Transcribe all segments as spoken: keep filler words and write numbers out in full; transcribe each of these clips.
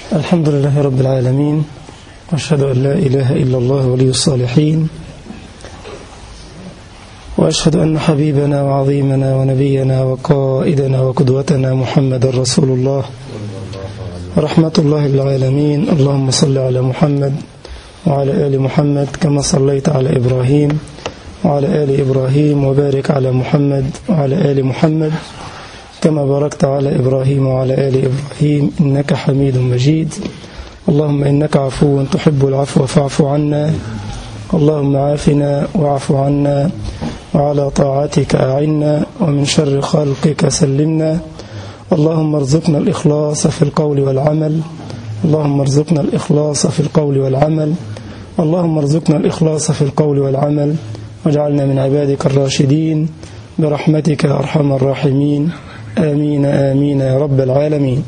الحمد لله رب العالمين، وأشهد أن لا إله إلا الله ولي الصالحين، وأشهد أن حبيبنا وعظيمنا ونبينا وقائدنا وقدوتنا محمد رسول الله رحمة الله للعالمين. اللهم صل على محمد وعلى آل محمد كما صليت على إبراهيم وعلى آل إبراهيم، وبارك على محمد وعلى آل محمد كما باركت على إبراهيم وعلى آل إبراهيم إنك حميد مجيد. اللهم إنك عفو تحب العفو فاعف عنا، اللهم عافنا واعف عنا، وعلى طاعتك أعنا، ومن شر خلقك سلمنا. اللهم ارزقنا الإخلاص في القول والعمل، اللهم ارزقنا الإخلاص في القول والعمل، اللهم ارزقنا الإخلاص في القول والعمل، واجعلنا من عبادك الراشدين برحمتك يا أرحم الراحمين. آمين آمين يا رب العالمين.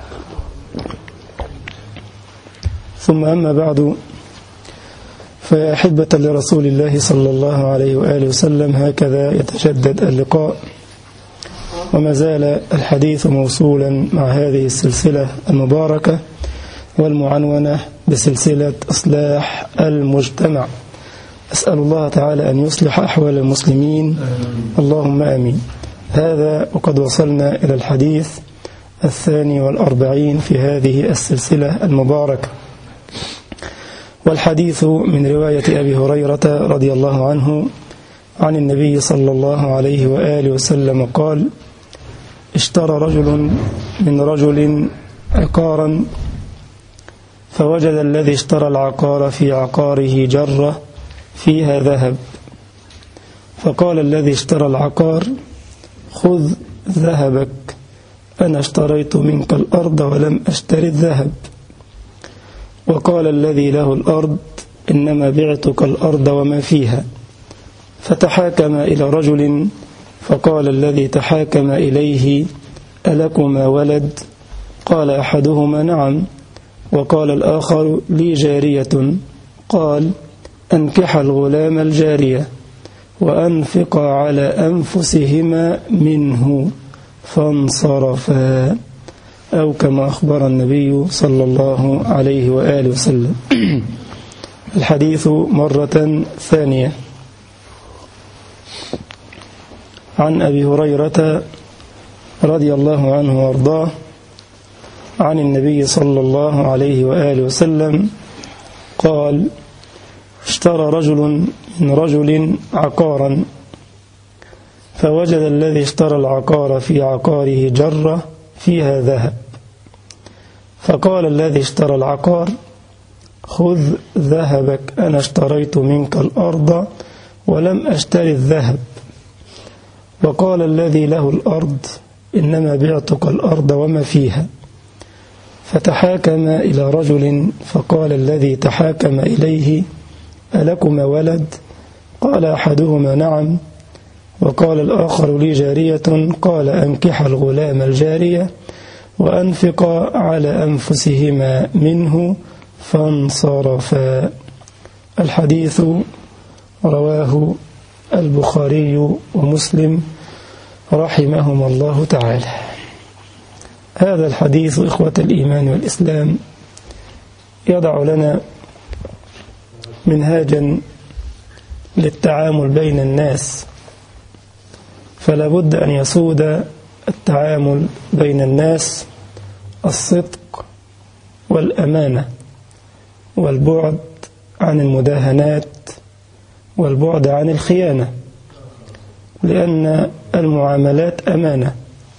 ثم أما بعد، فيا أحبة لرسول الله صلى الله عليه وآله وسلم، هكذا يتجدد اللقاء، وما زال الحديث موصولا مع هذه السلسلة المباركة والمعنونة بسلسلة إصلاح المجتمع. أسأل الله تعالى أن يصلح أحوال المسلمين، اللهم آمين. هذا وقد وصلنا إلى الحديث الثاني والأربعين في هذه السلسلة المباركة، والحديث من رواية أبي هريرة رضي الله عنه عن النبي صلى الله عليه وآله وسلم قال: اشترى رجل من رجل عقارا، فوجد الذي اشترى العقار في عقاره جرة فيها ذهب، فقال الذي اشترى العقار: خذ ذهبك، أنا اشتريت منك الأرض ولم أشتري الذهب. وقال الذي له الأرض: إنما بعتك الأرض وما فيها. فتحاكم إلى رجل، فقال الذي تحاكم إليه: ألكما ولد؟ قال أحدهما: نعم. وقال الآخر: لي جارية. قال: أنكح الغلام الجارية وأنفقا على أنفسهما منه، فانصرفا، أو كما أخبر النبي صلى الله عليه وآله وسلم. الحديث مرة ثانية عن أبي هريرة رضي الله عنه وارضاه عن النبي صلى الله عليه وآله وسلم قال: اشترى رجل من رجل عقارا، فوجد الذي اشترى العقار في عقاره جرة فيها ذهب، فقال الذي اشترى العقار: خذ ذهبك، أنا اشتريت منك الأرض ولم أشتري الذهب. وقال الذي له الأرض: إنما بعتك الأرض وما فيها. فتحاكم إلى رجل، فقال الذي تحاكم إليه: ألكما ولد؟ قال أحدهما: نعم. وقال الآخر: لي جارية. قال: أنكح الغلام الجارية وأنفق على أنفسهما منه، فانصرفا. الحديث رواه البخاري ومسلم رحمهما الله تعالى. هذا الحديث إخوة الإيمان والإسلام يضع لنا منهاجا للتعامل بين الناس، فلا بد أن يسود التعامل بين الناس الصدق والأمانة، والبعد عن المداهنات، والبعد عن الخيانة، لأن المعاملات أمانة،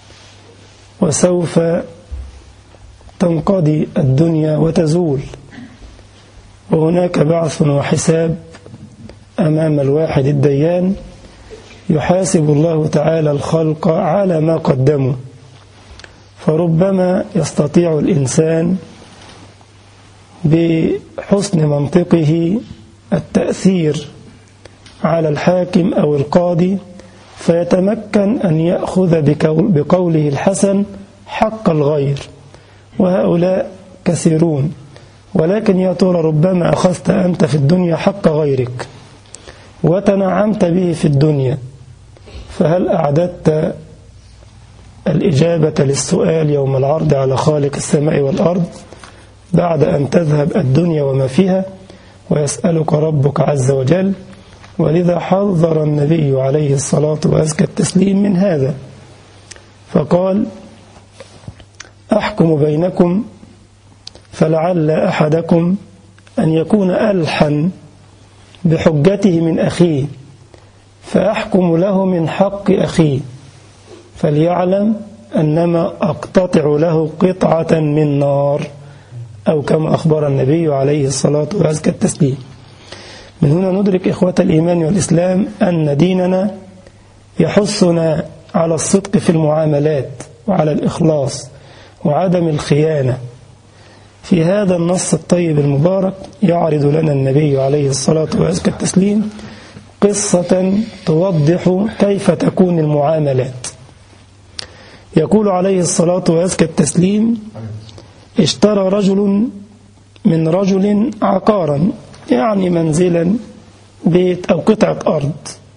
وسوف تنقضي الدنيا وتزول، وهناك بعث وحساب أمام الواحد الديان، يحاسب الله تعالى الخلق على ما قدموا. فربما يستطيع الإنسان بحسن منطقه التأثير على الحاكم أو القاضي، فيتمكن أن يأخذ بقوله الحسن حق الغير، وهؤلاء كثيرون. ولكن يا ترى ربما أخذت أنت في الدنيا حق غيرك وتنعمت به في الدنيا، فهل أعددت الإجابة للسؤال يوم العرض على خالق السماء والأرض؟ بعد أن تذهب الدنيا وما فيها ويسألك ربك عز وجل. ولذا حذر النبي عليه الصلاة وأزكى التسليم من هذا، فقال: أحكم بينكم فلعل أحدكم أن يكون ألحن بحجته من أخيه، فأحكم له من حق أخيه، فليعلم أنما أقتطع له قطعة من نار، أو كما أخبر النبي عليه الصلاة وأزكى التسليم. من هنا ندرك إخوة الإيمان والإسلام أن ديننا يحثنا على الصدق في المعاملات وعلى الإخلاص وعدم الخيانة. في هذا النص الطيب المبارك يعرض لنا النبي عليه الصلاة وأزكى التسليم قصة توضح كيف تكون المعاملات. يقول عليه الصلاة وأزكى التسليم: اشترى رجل من رجل عقارا، يعني منزلا، بيت أو قطعة أرض،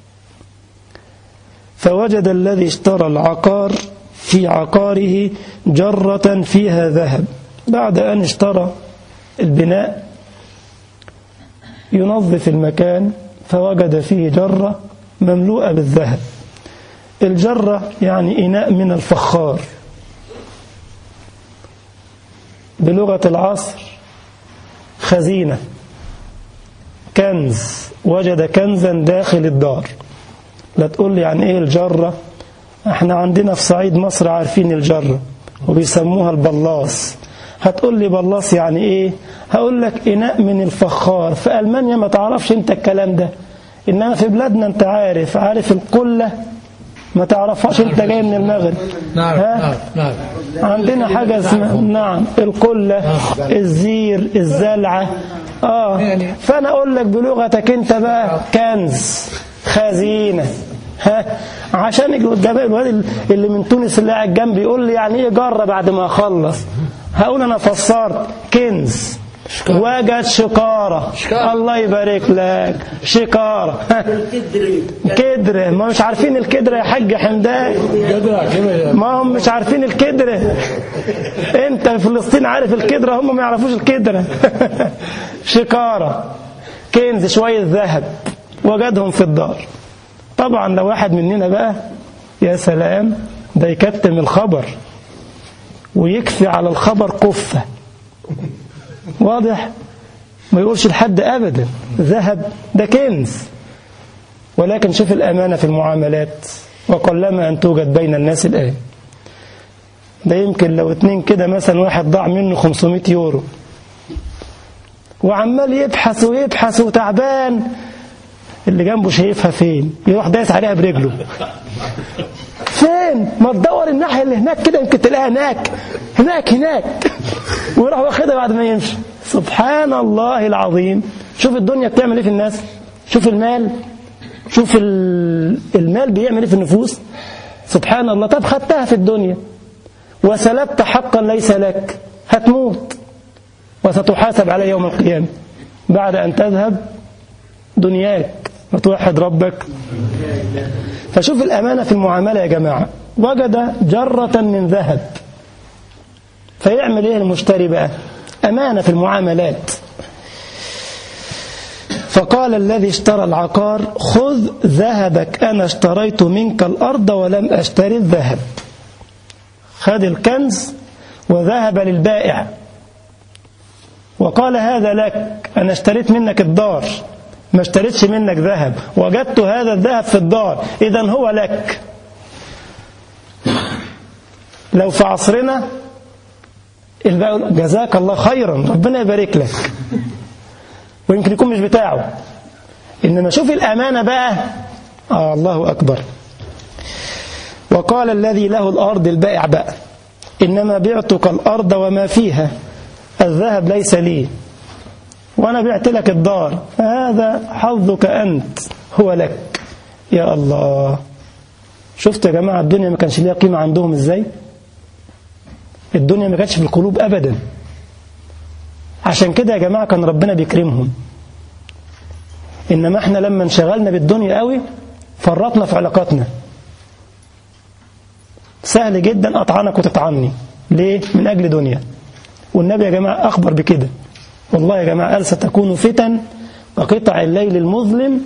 فوجد الذي اشترى العقار في عقاره جرة فيها ذهب. بعد أن اشترى البناء ينظف المكان فوجد فيه جرة مملوءة بالذهب. الجرة يعني إناء من الفخار، بلغة العصر خزينة، كنز، وجد كنزا داخل الدار. لا تقول لي يعني ايه الجرة، احنا عندنا في صعيد مصر عارفين الجرة وبيسموها البلاص. هتقول لي بلاص يعني ايه؟ هقول لك إناء من الفخار. في ألمانيا ما تعرفش انت الكلام ده، إنما في بلادنا انت عارف عارف القلة، ما تعرفهاش انت جاي من المغرب. نعم نعم نعم. عندنا حاجة اسمها نعم القلة، الزير، الزلعة. اه فانا اقول لك بلغتك انت بقى كنز، خزينة. ها عشان الواد اللي من تونس اللي قاعد جنبي يقول لي يعني ايه جرة بعد ما اخلص، هقول انا فسرت كنز. وجد شكارة، الله يبارك لك، شكارة. كدرة، ما مش عارفين الكدرة يا حاج حمدان، ما هم مش عارفين الكدرة. انت في فلسطين عارف الكدرة، هم ما يعرفوش الكدرة. شكارة، كنز، شوية ذهب وجدهم في الدار. طبعا لو واحد مننا بقى يا سلام ده يكتم الخبر ويكفي على الخبر كفة، واضح، ما يقولش لحد أبدا ذهب ده كنز. ولكن شوف الأمانة في المعاملات، وقلما أن توجد بين الناس الآن. ده يمكن لو اتنين كده مثلا واحد ضاع منه خمسمائة يورو وعمال يبحث ويبحث وتعبان، اللي جنبه شايفها فين، يروح دايس عليها برجله. فين؟ ما تدور الناحية اللي هناك كده يمكن تلاقيها هناك هناك هناك، ويروح واخدها بعد ما يمشي. سبحان الله العظيم. شوف الدنيا بتعمل ايه في الناس، شوف المال، شوف المال بيعمل ايه في النفوس. سبحان الله. طب خدتها في الدنيا وسلبت حقا ليس لك، هتموت وستحاسب عليه يوم القيامة بعد أن تذهب دنياك وتوحد ربك. فشوف الأمانة في المعاملة يا جماعة. وجد جرة من ذهب، فيعمل ايه المشتري بقى؟ أمانة في المعاملات. فقال الذي اشترى العقار: خذ ذهبك، أنا اشتريت منك الأرض ولم أشتري الذهب. خذ الكنز وذهب للبائع وقال: هذا لك، أنا اشتريت منك الدار، ما اشتريتش منك ذهب، وجدت هذا الذهب في الدار، إذن هو لك. لو في عصرنا البائع جزاك الله خيرا، ربنا يبارك لك، ويمكن يكون مش بتاعه. إنما شوف الأمانة بقى، آه الله أكبر. وقال الذي له الأرض البائع بقى: إنما بعتك الأرض وما فيها، الذهب ليس لي، وأنا بعت لك الدار، فهذا حظك أنت، هو لك. يا الله. شفت يا جماعة الدنيا ما كانش ليها قيمة عندهم إزاي؟ الدنيا ما كانتش في القلوب أبدا. عشان كده يا جماعة كان ربنا بيكرمهم. إنما احنا لما انشغلنا بالدنيا قوي فرطنا في علاقاتنا. سهل جدا أطعنك وتطعني. ليه؟ من أجل دنيا. والنبي يا جماعة أخبر بكده، والله يا جماعة قال ستكون فتن كقطع الليل المظلم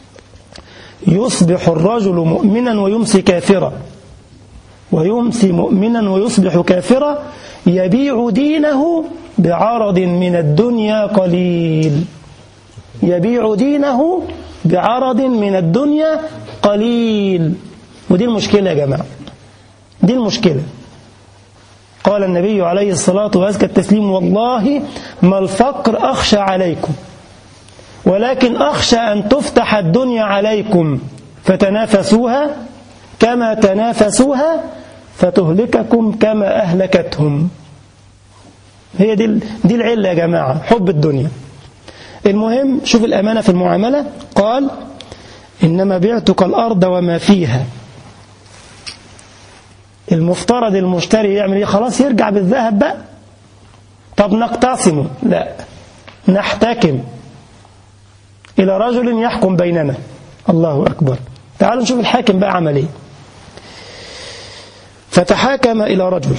يصبح الرجل مؤمنا ويمسي كافرا، ويمسي مؤمنا ويصبح كافرا، يبيع دينه بعرض من الدنيا قليل، يبيع دينه بعرض من الدنيا قليل. ودي المشكلة يا جماعة، دي المشكلة. قال النبي عليه الصلاة وأزكى التسليم: والله ما الفقر أخشى عليكم، ولكن أخشى أن تفتح الدنيا عليكم فتنافسوها كما تنافسوها فتهلككم كما أهلكتهم. هي دي دي العلة يا جماعة، حب الدنيا. المهم شوف الأمانة في المعاملة. قال: إنما بعتك الأرض وما فيها. المفترض المشتري يعمل ايه؟ خلاص يرجع بالذهب بقى. طب نقتسمه؟ لا، نحتكم إلى رجل يحكم بيننا. الله أكبر. تعالوا نشوف الحاكم بقى عمل ايه. فتحاكم إلى رجل،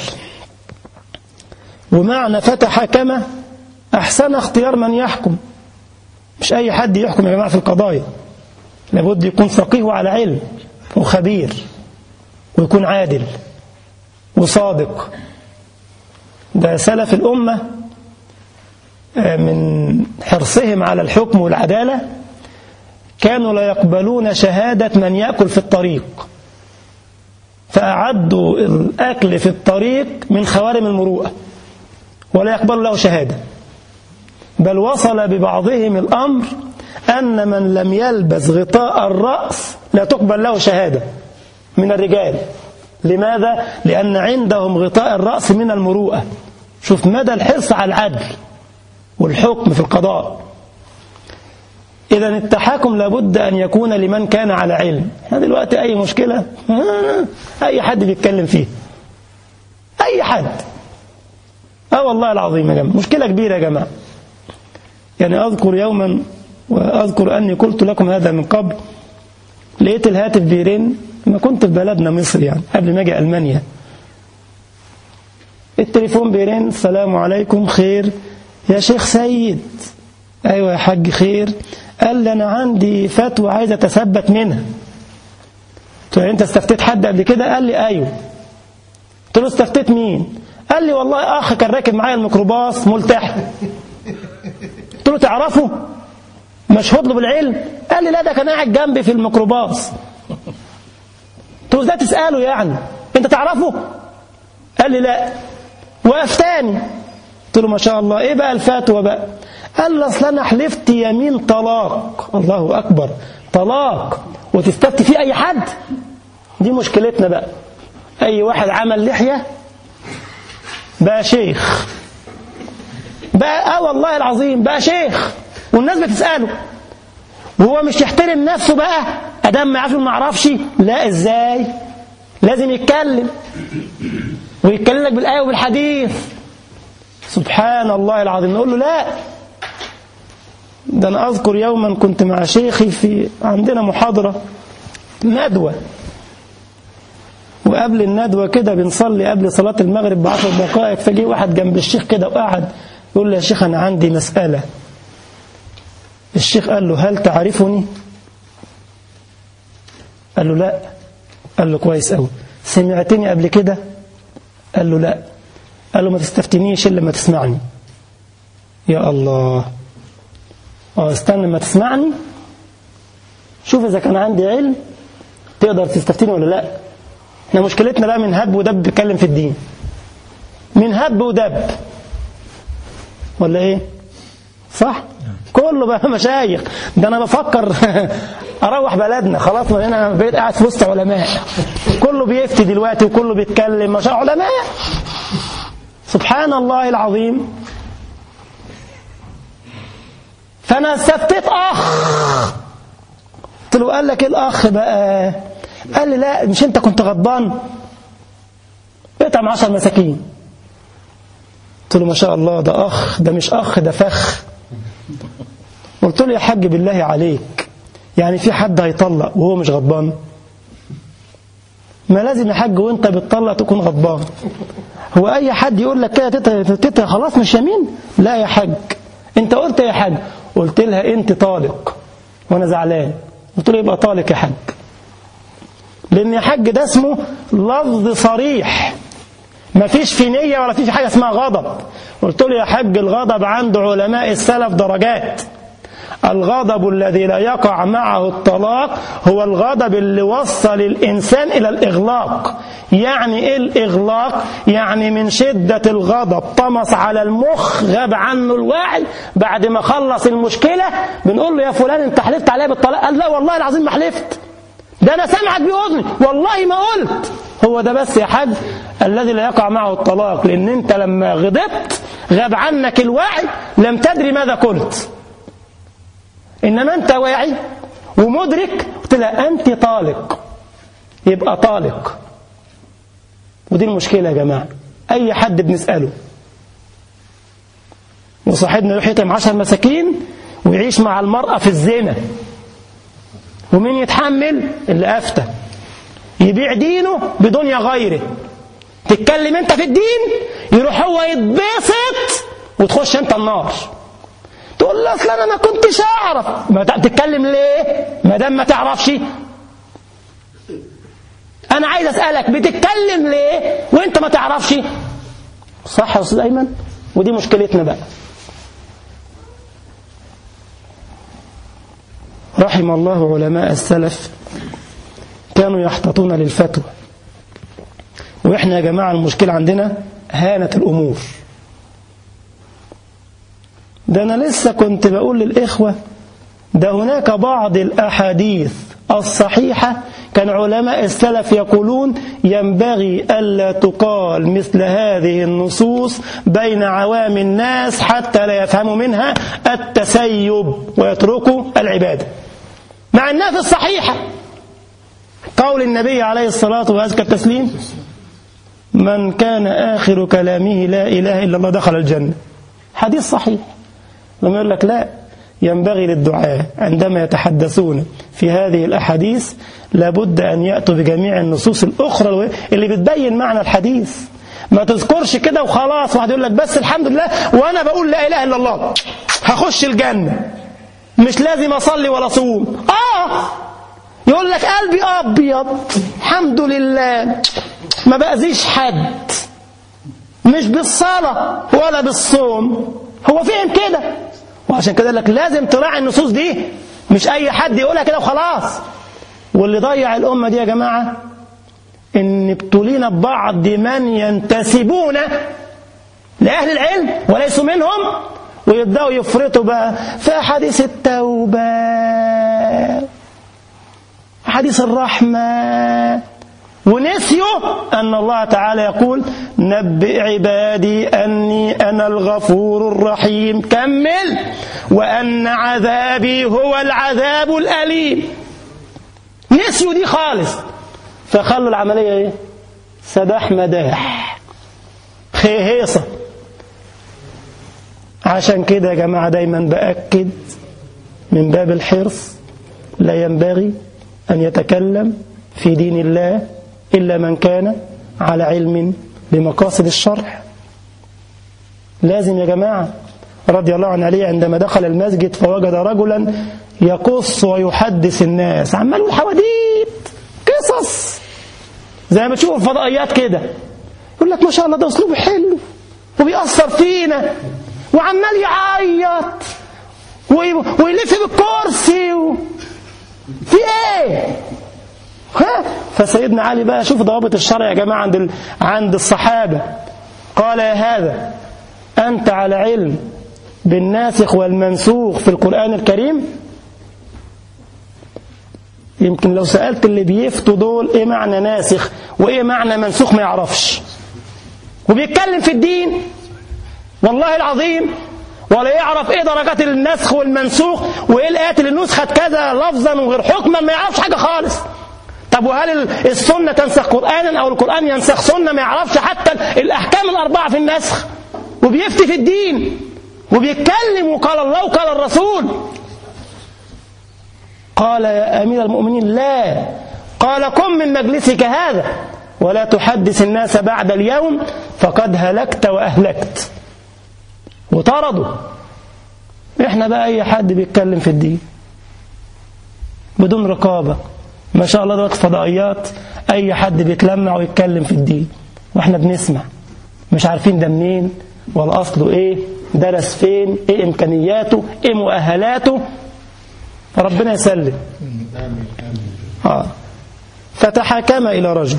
ومعنى فتحاكم أحسن اختيار من يحكم. مش أي حد يحكم يا جماعة في القضايا، لابد يكون فقيه وعلى علم وخبير، ويكون عادل وصادق. ده سلف الأمة من حرصهم على الحكم والعدالة كانوا لا يقبلون شهادة من يأكل في الطريق، فأعدوا الأكل في الطريق من خوارم المروءة، ولا يقبل له شهادة. بل وصل ببعضهم الأمر أن من لم يلبس غطاء الرأس لا تقبل له شهادة من الرجال. لماذا؟ لأن عندهم غطاء الرأس من المروءة. شوف مدى الحرص على العدل والحكم في القضاء. إذن التحاكم لابد أن يكون لمن كان على علم. احنا دلوقتي أي مشكلة أي حد بيتكلم فيه، أي حد. اه والله العظيم يا جماعة مشكلة كبيرة يا جماعة. يعني أذكر يوما، وأذكر أني قلت لكم هذا من قبل، لقيت الهاتف بيرن لما كنت في بلدنا مصر، يعني قبل ما أجي ألمانيا. التليفون بيرن: السلام عليكم، خير يا شيخ سيد؟ أيوة يا حاج خير. قال لي أنا عندي فتوى عايز أتثبت منها. قلت له: أنت استفتيت حد قبل كده؟ قال لي أيوة. قلت له: استفتيت مين؟ قال لي: والله أخ كان راكب معايا الميكروباص ملتحي. قلت له: تعرفه؟ مشهود له بالعلم؟ قال لي: لا، ده كان قاعد جنبي في الميكروباص. قلت له: ده تسأله يعني، أنت تعرفه؟ قال لي: لا. وأفتاني. قلت له: ما شاء الله، إيه بقى الفتوى بقى؟ قال لي: أصل أنا حلفت يمين طلاق. الله أكبر، طلاق وتستفتي فيه أي حد؟ دي مشكلتنا بقى. أي واحد عمل لحية بقى شيخ بقى. آه والله العظيم بقى شيخ، والناس بتسأله، وهو مش يحترم نفسه بقى أدام ما يعرفش ما يعرفش. لا، إزاي؟ لازم يتكلم، ويتكلم لك بالآية وبالحديث. سبحان الله العظيم. نقول له: لا، ده أنا أذكر يوما كنت مع شيخي في عندنا محاضرة ندوة، وقبل الندوة كده بنصلي قبل صلاة المغرب بعشر دقائق، فجي واحد جنب الشيخ كده وقعد يقول له: يا شيخ أنا عندي مسألة. الشيخ قال له: هل تعرفني؟ قال له: لا. قال له: كويس أوي. سمعتني قبل كده؟ قال له: لا. قال له: ما تستفتنيش إلا ما تسمعني. يا الله، اه استنى ما تسمعني، شوف إذا كان عندي علم تقدر تستفتيني ولا لا. احنا مشكلتنا بقى من هب ودب بيتكلم في الدين، من هب ودب، ولا ايه؟ صح؟ كله بقى مشايخ. ده انا بفكر اروح بلدنا خلاص، ما انا بقيت قاعد في وسط علماء، كله بيفتي دلوقتي وكله بيتكلم، ما شاء الله علماء. سبحان الله العظيم. فانا استفتيت اخ، قلت له: قال لك ايه الاخ بقى؟ قال لي: لا، مش انت كنت غضبان اطعم عشر مساكين. قلت له: ما شاء الله، ده اخ، ده مش اخ، ده فخ. قلت له: يا حاج بالله عليك، يعني في حد هيطلق وهو مش غضبان؟ ما لازم يا حاج وانت بتطلق تكون غضبان. هو أي حد يقول لك كده تيتا, تيتا خلاص مش يمين؟ لا يا حاج. أنت قلت يا حاج، قلت لها أنت طالق وأنا زعلان، قلت له يبقى طالق يا حاج، لأن يا حاج ده اسمه لفظ صريح، ما فيش في نية ولا فيش حاجة اسمها غضب. قلت له يا حاج الغضب عند علماء السلف درجات. الغضب الذي لا يقع معه الطلاق هو الغضب اللي وصل الإنسان إلى الإغلاق. يعني إيه الإغلاق؟ يعني من شدة الغضب طمس على المخ، غاب عنه الوعي، بعد ما خلص المشكلة بنقول له يا فلان انت حلفت عليا بالطلاق؟ قال لا والله العظيم ما حلفت، ده أنا سامعك بأذني والله ما قلت. هو ده بس يا حاج الذي لا يقع معه الطلاق، لأن انت لما غضبت غاب عنك الوعي، لم تدري ماذا قلت. إنما أنت واعي ومدرك، قلت لها أنت طالق، يبقى طالق. ودي المشكلة يا جماعة. أي حد بنسأله وصاحبنا يروح يطعم عشر مساكين ويعيش مع المرأة في الزنا، ومين يتحمل؟ اللي أفتى يبيع دينه بدنيا غيره. تتكلم أنت في الدين يروح هو يتبسط وتخش أنت النار. تقول له اصلا انا ما كنتش اعرف. ما تتكلم ليه ما دام ما تعرفش؟ انا عايز اسالك بتتكلم ليه وانت ما تعرفش؟ صح يا استاذ ايمن؟ ودي مشكلتنا بقى. رحم الله علماء السلف كانوا يحتاطون للفتوى، واحنا يا جماعه المشكله عندنا هانت الامور. ده أنا لسه كنت بقول للإخوة ده هناك بعض الأحاديث الصحيحة كان علماء السلف يقولون ينبغي ألا تقال مثل هذه النصوص بين عوام الناس حتى لا يفهموا منها التسيب ويتركوا العبادة، مع الناس الصحيحة. قول النبي عليه الصلاة وأزكى التسليم: من كان آخر كلامه لا إله إلا الله دخل الجنة. حديث صحيح. لما يقول لك لا، ينبغي للدعاء عندما يتحدثون في هذه الأحاديث لابد أن يأتوا بجميع النصوص الأخرى اللي بتبين معنى الحديث. ما تذكرش كده وخلاص واحد يقول لك بس الحمد لله وأنا بقول لا إله إلا الله هخش الجنة، مش لازم أصلي ولا أصوم. آه يقول لك قلبي أبيض الحمد لله ما بأذيش حد، مش بالصلاة ولا بالصوم. هو فهم كده، وعشان كده لك لازم تراعي النصوص دي، مش أي حد يقولها كده وخلاص. واللي ضيع الأمة دي يا جماعة إن ابتلينا ببعض من ينتسبون لأهل العلم وليسوا منهم، ويبدأوا يفرطوا بقى في حديث التوبة، حديث الرحمة، ونسيوا أن الله تعالى يقول: نبئ عبادي أني أنا الغفور الرحيم، كمل، وأن عذابي هو العذاب الأليم. نسيوا دي خالص، فخلوا العملية إيه؟ سداح مداح، خيهيصة. عشان كده يا جماعة دايما بأكد من باب الحرص لا ينبغي أن يتكلم في دين الله إلا من كان على علم بمقاصد الشرع. لازم يا جماعة. رضي الله عن علي عندما دخل المسجد فوجد رجلا يقص ويحدث الناس، عمال يقول حواديت قصص زي ما تشوفوا الفضائيات كده، يقول لك ما شاء الله ده أسلوبه حلو وبيأثر فينا، وعمال يعيط ويلف بالكرسي و... في ايه؟ ها؟ فسيدنا علي بقى شوف ضوابط الشرع يا جماعة عند عند الصحابة. قال: يا هذا أنت على علم بالناسخ والمنسوخ في القرآن الكريم؟ يمكن لو سألت اللي بيفتوا دول ايه معنى ناسخ وايه معنى منسوخ ما يعرفش، وبيتكلم في الدين والله العظيم ولا يعرف ايه درجات النسخ والمنسوخ وايه الايات اللي نسخت كذا لفظا وغير حكما، ما يعرفش حاجة خالص. طب وهل السنة تنسخ قرآنا أو القرآن ينسخ سنة؟ ما يعرفش حتى الأحكام الأربعة في النسخ، وبيفتي في الدين وبيتكلم وقال الله وقال الرسول. قال: يا أمير المؤمنين لا، قال: قم من مجلسك هذا ولا تحدث الناس بعد اليوم فقد هلكت وأهلكت. وطردوا. إحنا بقى أي حد بيتكلم في الدين بدون رقابة، ما شاء الله دلوقتي فضائيات أي حد بيتلمع ويتكلم في الدين وإحنا بنسمع، مش عارفين ده منين ولا أصله إيه، درس فين، إيه إمكانياته، إيه مؤهلاته. ربنا يسلم. آه. فتحاكم إلى رجل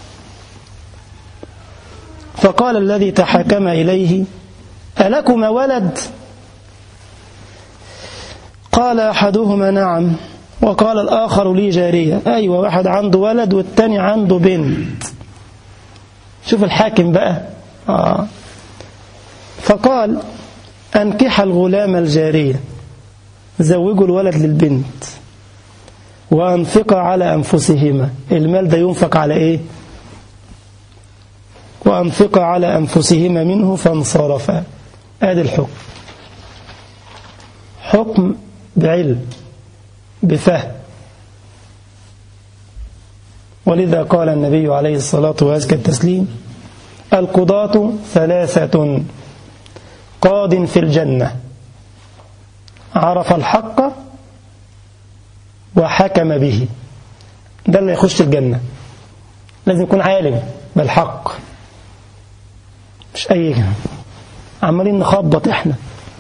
فقال الذي تحاكم إليه ألكما ولد؟ قال أحدهما نعم، وقال الآخر لي جارية. أيوة، واحد عنده ولد والتاني عنده بنت. شوف الحاكم بقى. آه. فقال أنكح الغلام الجارية، زوجوا الولد للبنت وأنفق على أنفسهما. المال ده ينفق على إيه؟ وأنفق على أنفسهما منه فانصرفا. هذا الحكم، حكم بعلم بفهم. ولذا قال النبي عليه الصلاة وأزكى التسليم القضاة ثلاثة: قاض في الجنة عرف الحق وحكم به. ده اللي يخش الجنة، لازم يكون عالم بالحق، مش أي عمالين نخبط إحنا.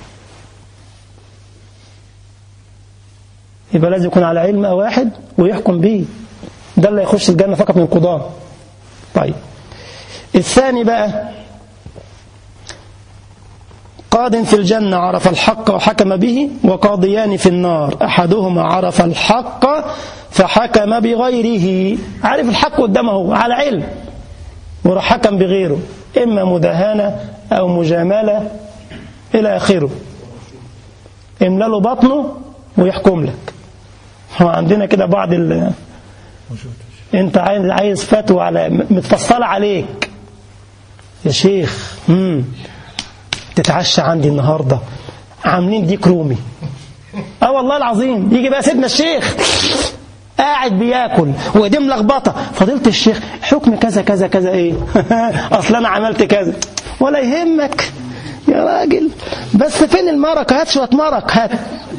يبقى لازم يكون على علم واحد ويحكم به، ده اللي يخش الجنة فقط من القضاة. طيب الثاني بقى قاض في الجنة عرف الحق وحكم به، وقاضيان في النار أحدهما عرف الحق فحكم بغيره. عارف الحق قدامه على علم وراح حكم بغيره، إما مداهنة أو مجاملة إلى آخره. املأ له بطنه ويحكم لك. هو عندنا كده بعض ال... انت عايز فتوى على متفصلة عليك يا شيخ، امم تتعشى عندي النهاردة عاملين ديك رومي. اه والله العظيم. يجي بقى سيدنا الشيخ قاعد بياكل وايديه ملخبطه، فضيلة الشيخ حكم كذا كذا كذا ايه؟ اصل انا عملت كذا. ولا يهمك يا راجل، بس فين المرق؟ هات شويه مرق هات.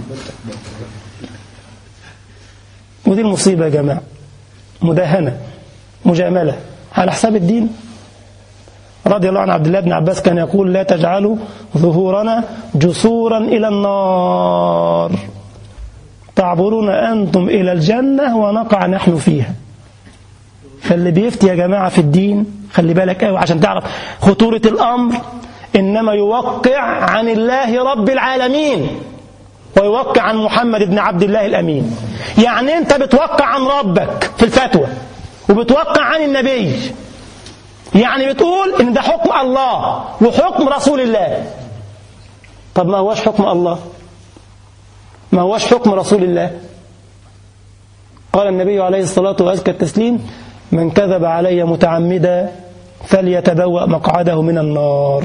ودي المصيبه يا جماعه، مداهنه مجامله على حساب الدين. رضي الله عن عبد الله بن عباس كان يقول لا تجعلوا ظهورنا جسورا إلى النار تعبرون أنتم إلى الجنة ونقع نحن فيها. فاللي بيفتي يا جماعة في الدين خلي بالك قوي عشان تعرف خطورة الأمر. إنما يوقع عن الله رب العالمين ويوقع عن محمد بن عبد الله الأمين. يعني أنت بتوقع عن ربك في الفتوى وبتوقع عن النبي، يعني بتقول إن ده حكم الله وحكم رسول الله. طب ما هوش حكم الله، ما هوش حكم رسول الله. قال النبي عليه الصلاة وأزكى التسليم من كذب علي متعمدا فليتبوأ مقعده من النار.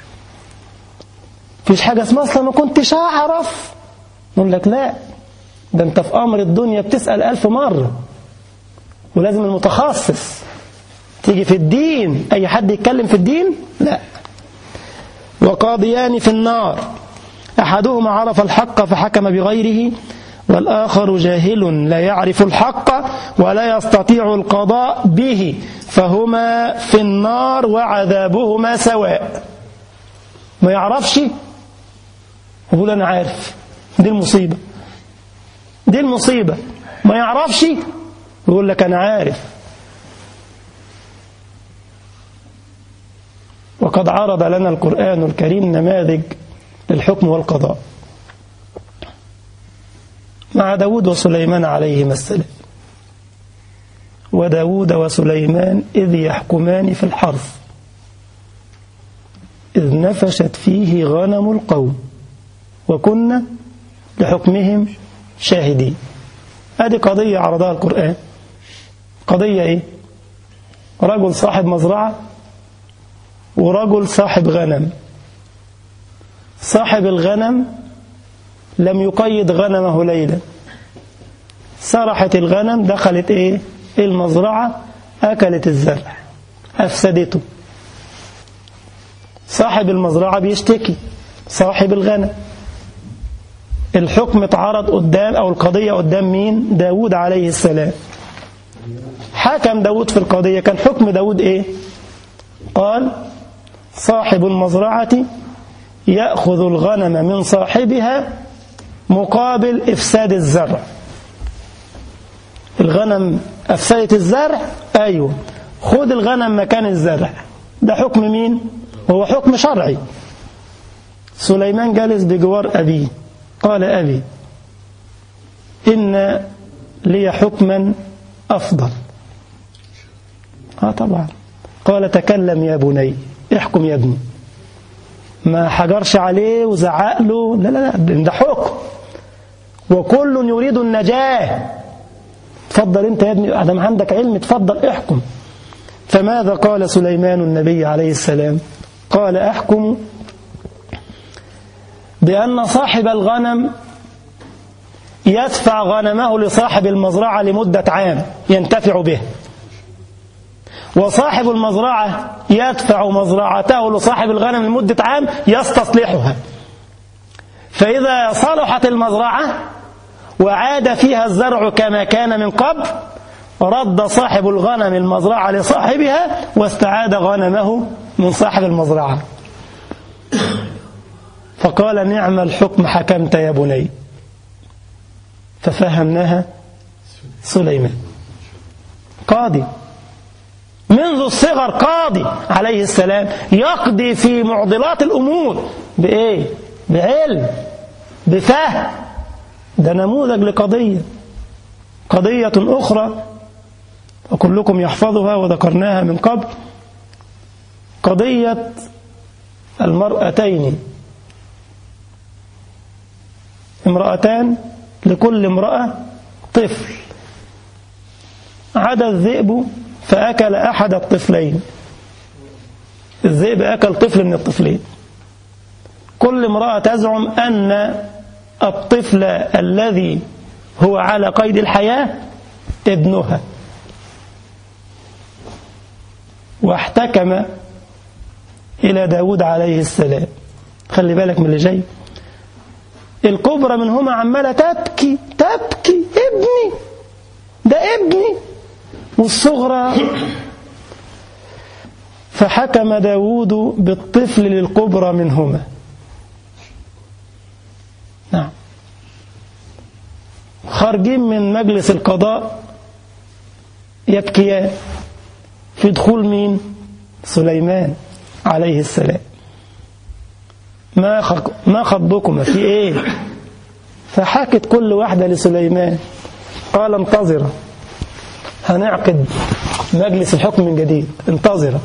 فيش حاجة اسمها أصلا ما كنتش أعرف. نقول لك لا، ده أنت في أمر الدنيا بتسأل ألف مرة، ولازم المتخصص. تيجي في الدين أي حد يتكلم في الدين لا. وقاضيان في النار أحدهما عرف الحق فحكم بغيره، والآخر جاهل لا يعرف الحق ولا يستطيع القضاء به، فهما في النار وعذابهما سواء. ما يعرفش يقول أنا عارف. دي المصيبة، دي المصيبة. ما يعرفش يقول لك أنا عارف. وقد عرض لنا القرآن الكريم نماذج للحكم والقضاء مع داود وسليمان عليهما السلام. وداود وسليمان إذ يحكمان في الحرث إذ نفشت فيه غنم القوم وكنا لحكمهم شاهدين. هذه قضية عرضها القرآن. قضية إيه؟ رجل صاحب مزرعة ورجل صاحب غنم. صاحب الغنم لم يقيد غنمه ليلا، سرحت الغنم دخلت إيه؟ المزرعة أكلت الزرع. أفسدته. صاحب المزرعة بيشتكي صاحب الغنم. الحكم اتعرض قدام أو القضية قدام مين؟ داود عليه السلام. حكم داود في القضية. كان حكم داود إيه؟ قال صاحب المزرعة يأخذ الغنم من صاحبها مقابل إفساد الزرع. الغنم أفسدت الزرع، أيوه، خذ الغنم مكان الزرع. ده حكم مين؟ هو حكم شرعي. سليمان جالس بجوار أبيه قال أبي إن لي حكما أفضل. آه طبعا. قال تكلم يا بني، احكم يا ابني. ما حجرش عليه وزعق له، لا لا لا، ده حكم وكل يريد النجاة. تفضل انت يا ابني، ادم عندك علم، تفضل احكم. فماذا قال سليمان النبي عليه السلام؟ قال احكم بأن صاحب الغنم يدفع غنمه لصاحب المزرعة لمدة عام ينتفع به، وصاحب المزرعة يدفع مزرعته لصاحب الغنم لمدة عام يستصلحها. فإذا صلحت المزرعة وعاد فيها الزرع كما كان من قبل، رد صاحب الغنم المزرعة لصاحبها واستعاد غنمه من صاحب المزرعة. فقال نعم الحكم حكمت يا بني. ففهمناها سليمان قاضي منذ الصغر، قاضي عليه السلام، يقضي في معضلات الأمور بإيه؟ بعلم، بفهم. ده نموذج لقضية. قضية أخرى وكلكم يحفظها وذكرناها من قبل، قضية المرأتين. امرأتان لكل امرأة طفل، عدا الذئب فأكل أحد الطفلين. الذئب أكل طفل من الطفلين. كل امرأة تزعم أن الطفل الذي هو على قيد الحياة ابنها، واحتكم إلى داود عليه السلام. خلي بالك من اللي جاي. الكبرى منهما عمالة تبكي تبكي، ابني ده ابني، والصغرى. فحكم داود بالطفل للكبرى منهما. نعم. خارجين من مجلس القضاء يبكيان في دخول مين؟ سليمان عليه السلام. ما خ... ما خطبكما في ايه؟ فحكت كل واحدة لسليمان. قال انتظر، هنعقد مجلس الحكم من جديد، انتظر.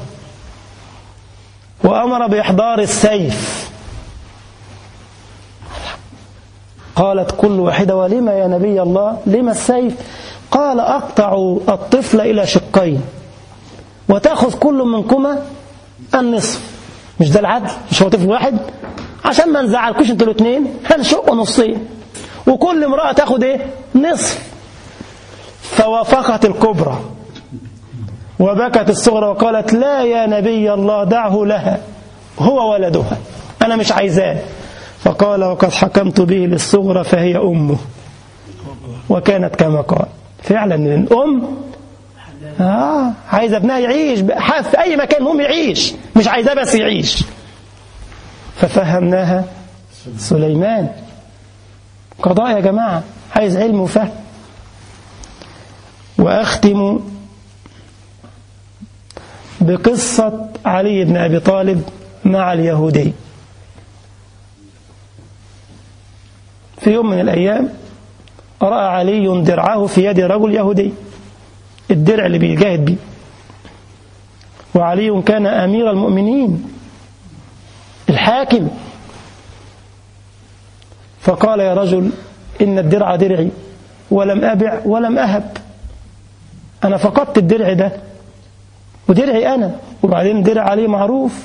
وأمر بإحضار السيف. قالت كل واحدة ولما يا نبي الله؟ لما السيف؟ قال أقطع الطفل إلى شقين وتأخذ كل منكما النصف. مش ده العدل؟ مش هو طفل واحد؟ عشان ما نزعلكوش انتوا الاثنين هنشقه نصين، وكل امرأة تاخد ايه؟ نصف. فوافقت الكبرى وبكت الصغرى وقالت لا يا نبي الله، دعه لها، هو ولدها، أنا مش عايزاه. فقال وقد حكمت به للصغرى فهي أمه. وكانت كما قال فعلا. الأم آه عايزة ابنها يعيش في أي مكان، المهم يعيش، مش عايزاه بس يعيش. ففهمناها سليمان. قضاء يا جماعة عايز علم وفهم. وأختم بقصة علي بن أبي طالب مع اليهودي. في يوم من الأيام رأى علي درعه في يد رجل يهودي، الدرع اللي بيجاهد بيه، وعلي كان أمير المؤمنين الحاكم. فقال يا رجل إن الدرع درعي ولم أبع ولم أهب، أنا فقدت الدرع ده ودرعي أنا، وبعدين درع عليه معروف.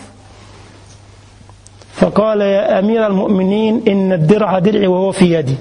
فقال يا أمير المؤمنين إن الدرع درعي وهو في يدي،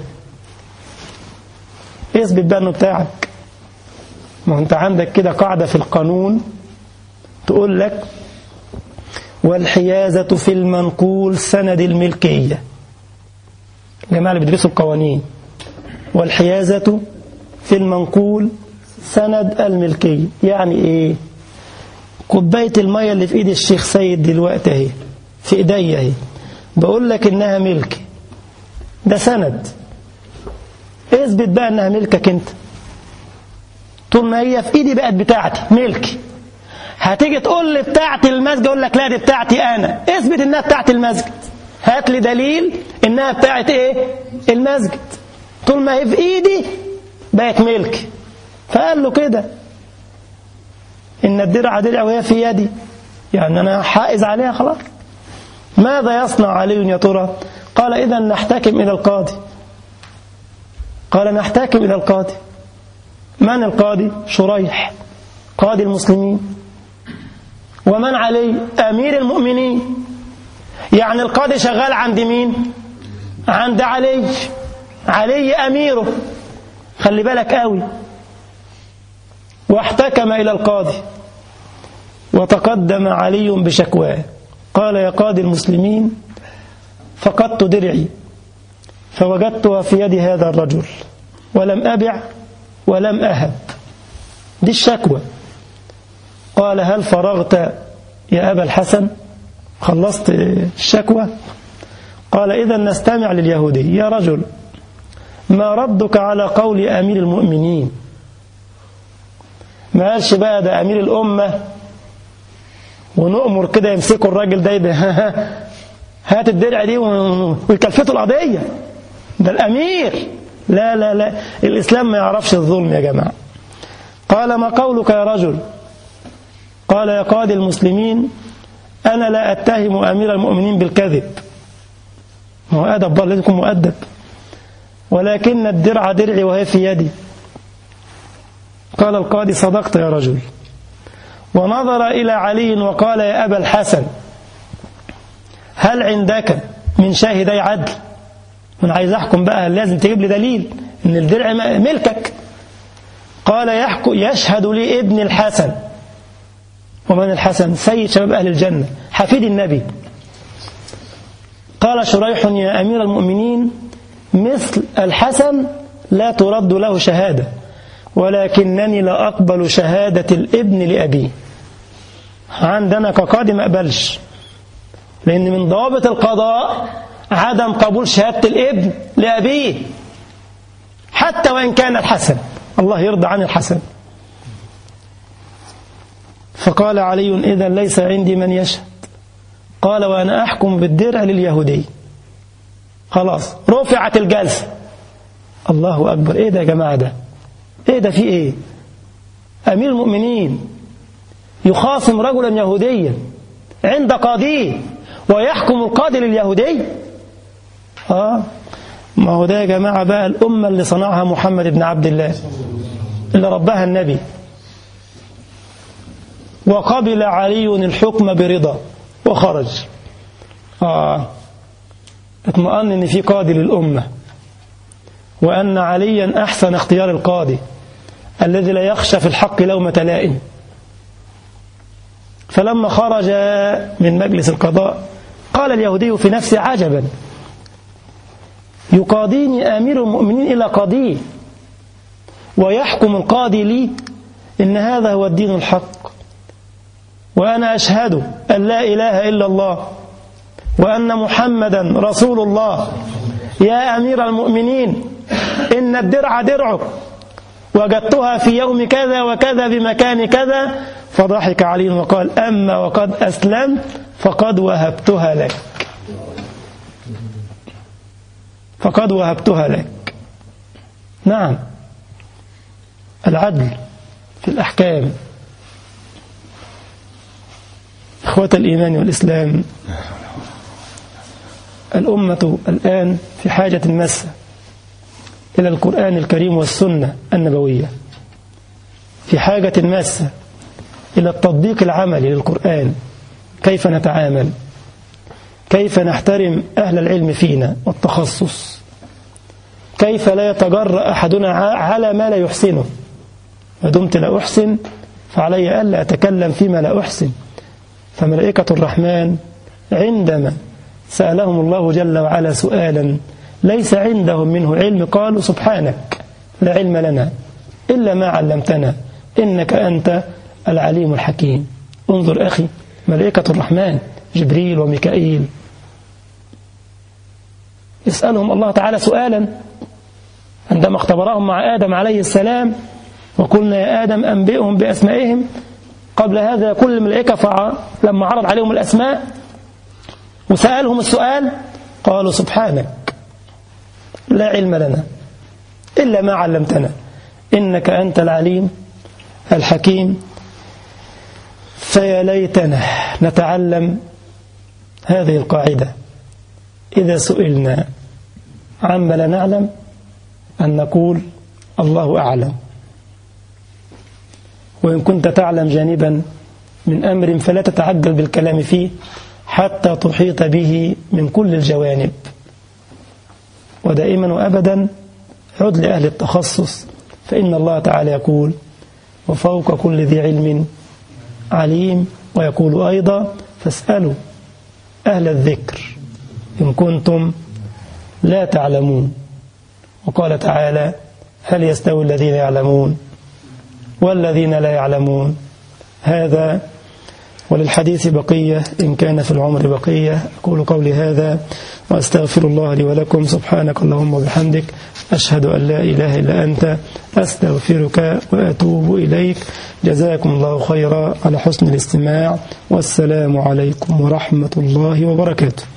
اثبت بأنه بتاعك. ما أنت عندك كده قاعدة في القانون تقول لك والحيازة في المنقول سند الملكية. الجماعة اللي بيدرسوا القوانين، والحيازة في المنقول سند الملكية يعني ايه؟ كوباية المية اللي في ايد الشيخ سيد دلوقتي اهي في ايديا اهي، بقول لك انها ملك، ده سند. اثبت بقى انها ملكك انت. طول ما هي في ايدي بقت بتاعتي ملكي. هتيجي تقول لي بتاعتي المسجد، اقول لك لا دي بتاعتي انا. اثبت انها بتاعت المسجد، هات لي دليل انها بتاعت ايه؟ المسجد. طول ما هي في ايدي بقت ملك. فقال له كده ان الدرع درع وهي في يدي، يعني انا حائز عليها خلاص. ماذا يصنع علي يا ترى؟ قال اذا نحتكم الى القاضي. قال نحتكم الى القاضي. من القاضي؟ شريح قاضي المسلمين. ومن علي؟ امير المؤمنين. يعني القاضي شغال عند مين؟ عند علي. علي اميره، خلي بالك قوي. واحتكم الى القاضي وتقدم علي بشكواه. قال يا قاضي المسلمين فقدت درعي فوجدتها في يد هذا الرجل ولم أبع ولم أهب. دي الشكوى. قال هل فرغت يا أبا الحسن؟ خلصت الشكوى؟ قال إذا نستمع لليهودي. يا رجل ما ردك على قول أمير المؤمنين؟ ما قالش بقى ده أمير الأمة ونؤمر كده يمسكوا الراجل ده ده هات الدرع دي ويكلفتوا القضية، ده الأمير. لا لا لا، الإسلام ما يعرفش الظلم يا جماعة. قال ما قولك يا رجل؟ قال يا قاضي المسلمين أنا لا أتهم أمير المؤمنين بالكذب، ما هو أدب بقى، لازم يكون مؤدب، ولكن الدرع درعي وهي في يدي. قال القاضي صدقت يا رجل. ونظر إلى علي وقال يا أبا الحسن هل عندك من شاهدي عدل؟ من عايز أحكم بقى لازم تجيب لي دليل إن الدرع ملكك. قال يحكم يشهد لي ابن الحسن. ومن الحسن؟ سيد شباب أهل الجنة، حفيد النبي. قال شريح يا أمير المؤمنين مثل الحسن لا ترد له شهادة، ولكنني لا أقبل شهادة الابن لأبيه. عندنا كقاضي ما أقبلش، لأن من ضوابط القضاء عدم قبول شهادة الابن لأبيه حتى وإن كان الحسن، الله يرضى عن الحسن. فقال علي إذن ليس عندي من يشهد. قال وأنا أحكم بالدرع لليهودي. خلاص رفعت الجلسة. الله أكبر. إيه ده يا جماعة؟ ده إيه ده؟ في إيه؟ أمير المؤمنين يخاصم رجلا يهوديا عند قاضيه ويحكم القاضي لليهودي؟ آه ما هو ده يا جماعة بقى الأمة اللي صنعها محمد بن عبد الله، اللي ربها النبي. وقبل علي الحكم برضا وخرج. آه اطمئن ان في قاضي للأمة، وأن عليا أحسن اختيار القاضي الذي لا يخشى في الحق لومة لائم. فلما خرج من مجلس القضاء قال اليهودي في نفسه عجبا، يقاضيني أمير المؤمنين إلى قاضيه ويحكم القاضي لي؟ إن هذا هو الدين الحق، وأنا أشهد أن لا إله إلا الله وأن محمدا رسول الله. يا أمير المؤمنين إن الدرع درعك وجدتها في يوم كذا وكذا بمكان كذا. فضحك علي وقال أما وقد أسلمت فقد وهبتها لك، فقد وهبتها لك. نعم، العدل في الأحكام. إخوة الإيمان والإسلام، الأمة الآن في حاجة ماسة إلى القرآن الكريم والسنة النبوية، في حاجة ماسة إلى التطبيق العملي للقرآن. كيف نتعامل، كيف نحترم أهل العلم فينا والتخصص، كيف لا يتجرأ أحدنا على ما لا يحسنه. ما دمت لا أحسن فعلي ألا أتكلم فيما لا أحسن. فملائكة الرحمن عندما سألهم الله جل وعلا سؤالا ليس عندهم منه علم قالوا سبحانك لا علم لنا إلا ما علمتنا إنك أنت العليم الحكيم. انظر أخي، ملائكة الرحمن جبريل وميكائيل يسألهم الله تعالى سؤالا عندما اختبرهم مع آدم عليه السلام وقلنا يا آدم أنبئهم بأسمائهم. قبل هذا كل الملائكة لما عرض عليهم الأسماء وسألهم السؤال قالوا سبحانك لا علم لنا إلا ما علمتنا إنك أنت العليم الحكيم. فيا ليتنا نتعلم هذه القاعدة إذا سئلنا عما لا نعلم أن نقول الله أعلم. وإن كنت تعلم جانبا من أمر فلا تتعجل بالكلام فيه حتى تحيط به من كل الجوانب. ودائما وأبدا عد لأهل التخصص، فإن الله تعالى يقول وفوق كل ذي علم عليم، ويقول أيضا فاسألوا أهل الذكر إن كنتم لا تعلمون. وقال تعالى هل يستوي الذين يعلمون والذين لا يعلمون. هذا وللحديث بقية إن كان في العمر بقية. أقول قولي هذا وأستغفر الله لي ولكم. سبحانك اللهم وبحمدك أشهد أن لا إله إلا أنت أستغفرك وأتوب إليك. جزاكم الله خيرا على حسن الاستماع، والسلام عليكم ورحمة الله وبركاته.